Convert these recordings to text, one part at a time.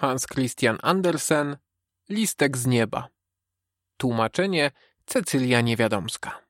Hans Christian Andersen, Listek z nieba. Tłumaczenie Cecylia Niewiadomska.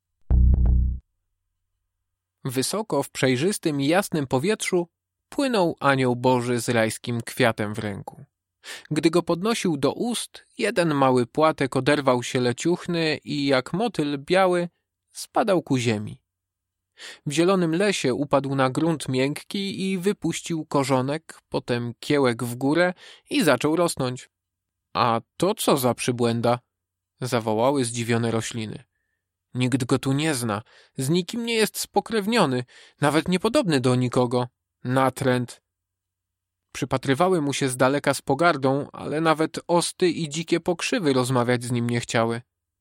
Wysoko w przejrzystym i jasnym powietrzu płynął anioł Boży z rajskim kwiatem w ręku. Gdy go podnosił do ust, jeden mały płatek oderwał się leciuchny i jak motyl biały spadał ku ziemi. W zielonym lesie upadł na grunt miękki i wypuścił korzonek, potem kiełek w górę i zaczął rosnąć. A to co za przybłęda? Zawołały zdziwione rośliny. Nikt go tu nie zna, z nikim nie jest spokrewniony, nawet niepodobny do nikogo. Natręt. Przypatrywały mu się z daleka z pogardą, ale nawet osty i dzikie pokrzywy rozmawiać z nim nie chciały.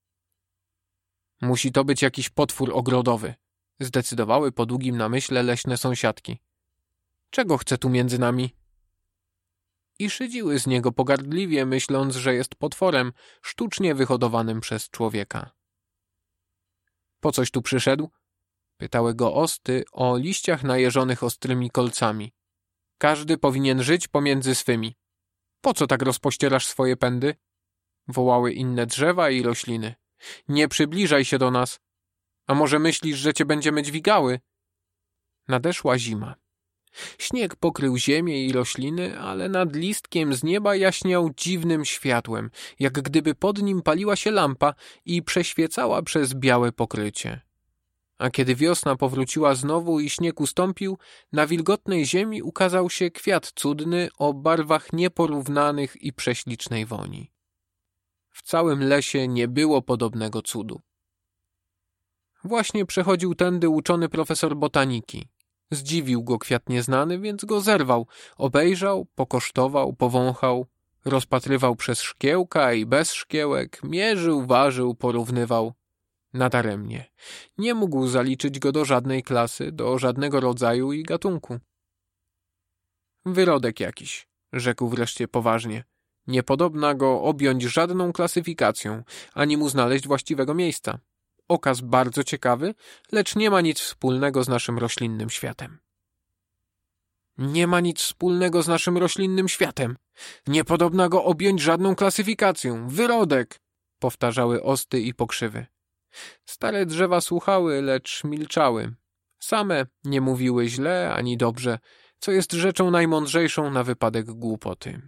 Musi to być jakiś potwór ogrodowy, zdecydowały po długim namyśle leśne sąsiadki. Czego chce tu między nami? I szydziły z niego pogardliwie, myśląc, że jest potworem sztucznie wyhodowanym przez człowieka. Po coś tu przyszedł? Pytały go osty o liściach najeżonych ostrymi kolcami. Każdy powinien żyć pomiędzy swymi. Po co tak rozpościerasz swoje pędy? Wołały inne drzewa i rośliny. Nie przybliżaj się do nas. A może myślisz, że cię będziemy dźwigały? Nadeszła zima. Śnieg pokrył ziemię i rośliny, ale nad listkiem z nieba jaśniał dziwnym światłem, jak gdyby pod nim paliła się lampa i przeświecała przez białe pokrycie. A kiedy wiosna powróciła znowu i śnieg ustąpił, na wilgotnej ziemi ukazał się kwiat cudny o barwach nieporównanych i prześlicznej woni. W całym lesie nie było podobnego cudu. Właśnie przechodził tędy uczony profesor botaniki. Zdziwił go kwiat nieznany, więc go zerwał, obejrzał, pokosztował, powąchał, rozpatrywał przez szkiełka i bez szkiełek, mierzył, ważył, porównywał. Nadaremnie. Nie mógł zaliczyć go do żadnej klasy, do żadnego rodzaju i gatunku. Wyrodek jakiś, rzekł wreszcie poważnie. Niepodobna go objąć żadną klasyfikacją, ani mu znaleźć właściwego miejsca. Okaz bardzo ciekawy, lecz nie ma nic wspólnego z naszym roślinnym światem. Nie ma nic wspólnego z naszym roślinnym światem. Niepodobna go objąć żadną klasyfikacją. Wyrodek! Powtarzały osty i pokrzywy. Stare drzewa słuchały, lecz milczały. Same nie mówiły źle ani dobrze, co jest rzeczą najmądrzejszą na wypadek głupoty.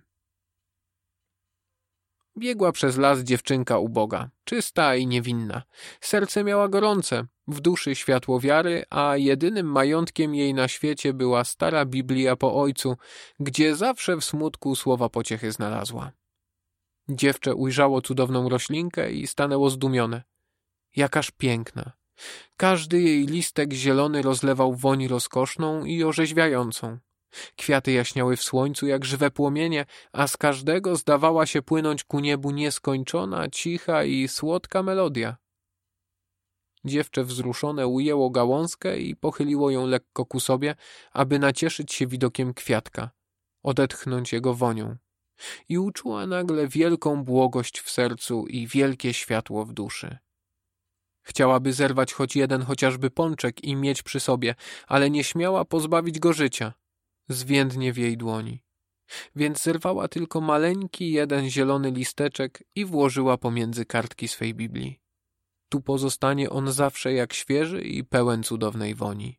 Biegła przez las dziewczynka uboga, czysta i niewinna. Serce miała gorące, w duszy światło wiary, a jedynym majątkiem jej na świecie była stara Biblia po ojcu, gdzie zawsze w smutku słowa pociechy znalazła. Dziewczę ujrzało cudowną roślinkę i stanęło zdumione. Jakaż piękna. Każdy jej listek zielony rozlewał woń rozkoszną i orzeźwiającą. Kwiaty jaśniały w słońcu jak żywe płomienie, a z każdego zdawała się płynąć ku niebu nieskończona, cicha i słodka melodia. Dziewczę wzruszone ujęło gałązkę i pochyliło ją lekko ku sobie, aby nacieszyć się widokiem kwiatka, odetchnąć jego wonią. I uczuła nagle wielką błogość w sercu i wielkie światło w duszy. Chciałaby zerwać choć jeden chociażby pączek i mieć przy sobie, ale nie śmiała pozbawić go życia. Zwiędnie w jej dłoni. Więc zerwała tylko maleńki jeden zielony listeczek i włożyła pomiędzy kartki swej Biblii. Tu pozostanie on zawsze jak świeży i pełen cudownej woni.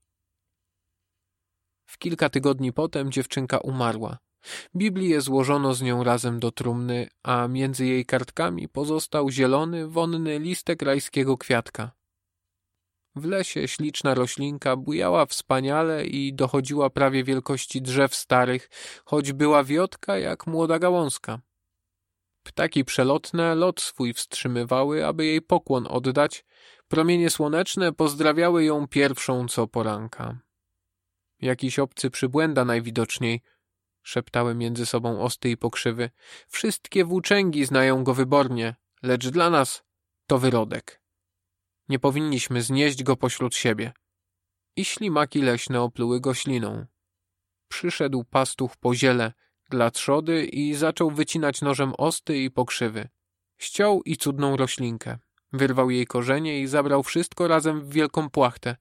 W kilka tygodni potem dziewczynka umarła. Biblię złożono z nią razem do trumny, a między jej kartkami pozostał zielony, wonny listek rajskiego kwiatka. W lesie śliczna roślinka bujała wspaniale i dochodziła prawie wielkości drzew starych, choć była wiotka jak młoda gałązka. Ptaki przelotne lot swój wstrzymywały, aby jej pokłon oddać. Promienie słoneczne pozdrawiały ją pierwszą co poranka. Jakiś obcy przybłęda najwidoczniej, szeptały między sobą osty i pokrzywy. Wszystkie włóczęgi znają go wybornie, lecz dla nas to wyrodek. Nie powinniśmy znieść go pośród siebie. I ślimaki leśne opluły go śliną. Przyszedł pastuch po ziele dla trzody i zaczął wycinać nożem osty i pokrzywy. Ściął i cudną roślinkę. Wyrwał jej korzenie i zabrał wszystko razem w wielką płachtę.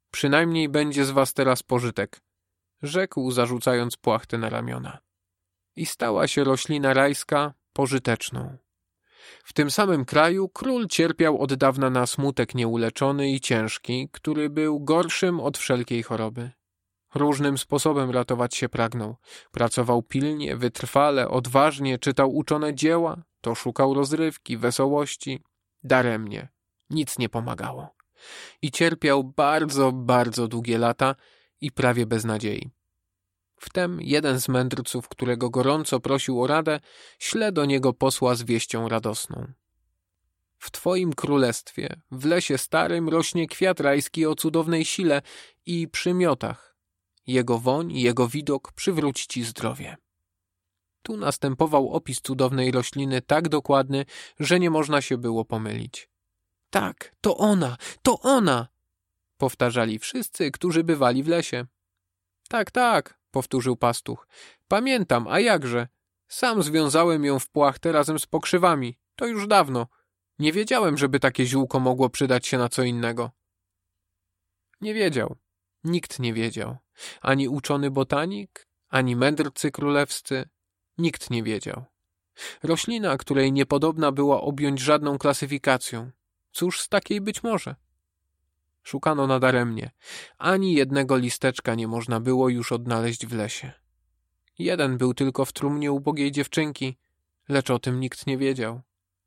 Przynajmniej będzie z was teraz pożytek, rzekł, zarzucając płachtę na ramiona. i stała się roślina rajska pożyteczną. W tym samym kraju król cierpiał od dawna na smutek nieuleczony i ciężki, który był gorszym od wszelkiej choroby. Różnym sposobem ratować się pragnął. Pracował pilnie, wytrwale, odważnie, czytał uczone dzieła, to szukał rozrywki, wesołości. Daremnie. Nic nie pomagało. I cierpiał bardzo, bardzo długie lata i prawie bez nadziei. Wtem jeden z mędrców, którego gorąco prosił o radę, śle do niego posła z wieścią radosną. W twoim królestwie, w lesie starym, rośnie kwiat rajski o cudownej sile i przymiotach. Jego woń i jego widok przywróci ci zdrowie. Tu następował opis cudownej rośliny tak dokładny, że nie można się było pomylić. Tak, to ona, to ona! Powtarzali wszyscy, którzy bywali w lesie. Tak, tak, powtórzył pastuch. Pamiętam, a jakże? Sam związałem ją w płachtę razem z pokrzywami. To już dawno. Nie wiedziałem, żeby takie ziółko mogło przydać się na co innego. Nie wiedział. Nikt nie wiedział. Ani uczony botanik, ani mędrcy królewscy. Nikt nie wiedział. Roślina, której niepodobna była objąć żadną klasyfikacją. Cóż z takiej być może? Szukano nadaremnie. Ani jednego listeczka nie można było już odnaleźć w lesie. Jeden był tylko w trumnie ubogiej dziewczynki, lecz o tym nikt nie wiedział.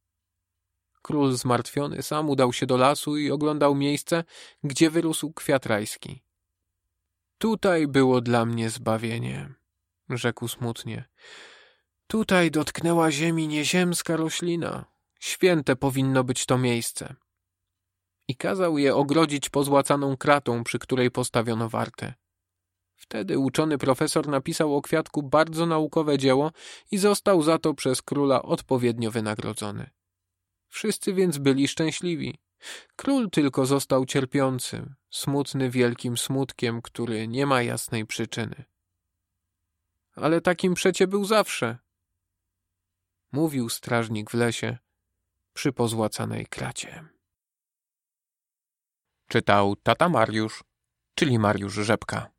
Król zmartwiony sam udał się do lasu i oglądał miejsce, gdzie wyrósł kwiat rajski. Tutaj było dla mnie zbawienie, rzekł smutnie. Tutaj dotknęła ziemi nieziemska roślina. Święte powinno być to miejsce. I kazał je ogrodzić pozłacaną kratą, przy której postawiono wartę. Wtedy uczony profesor napisał o kwiatku bardzo naukowe dzieło i został za to przez króla odpowiednio wynagrodzony. Wszyscy więc byli szczęśliwi. Król tylko został cierpiący, smutny wielkim smutkiem, który nie ma jasnej przyczyny. Ale takim przecie był zawsze, mówił strażnik w lesie przy pozłacanej kracie. Czytał tata Mariusz, czyli Mariusz Rzepka.